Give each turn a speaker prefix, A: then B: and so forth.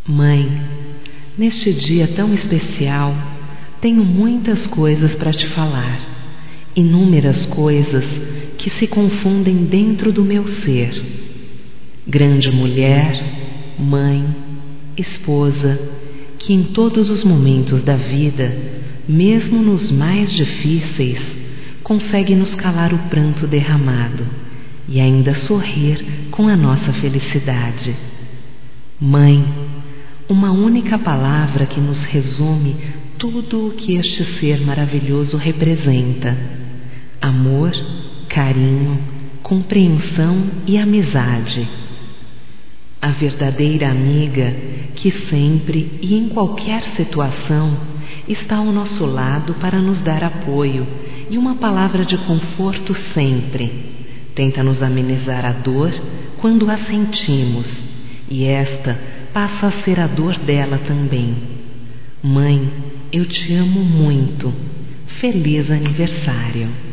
A: Mãe, neste dia tão especial, tenho muitas coisas para te falar, inúmeras coisas que se confundem dentro do meu ser. Grande mulher, mãe, esposa, que em todos os momentos da vida, mesmo nos mais difíceis, consegue nos calar o pranto derramado e ainda sorrir com a nossa felicidade. Mãe, uma única palavra que nos resume tudo o que este ser maravilhoso representa: amor, carinho, compreensão e amizade. A verdadeira amiga que sempre e em qualquer situação está ao nosso lado para nos dar apoio e uma palavra de conforto sempre. Tenta nos amenizar a dor quando a sentimos, e esta passa a ser a dor dela também. Mãe, eu te amo muito. Feliz aniversário!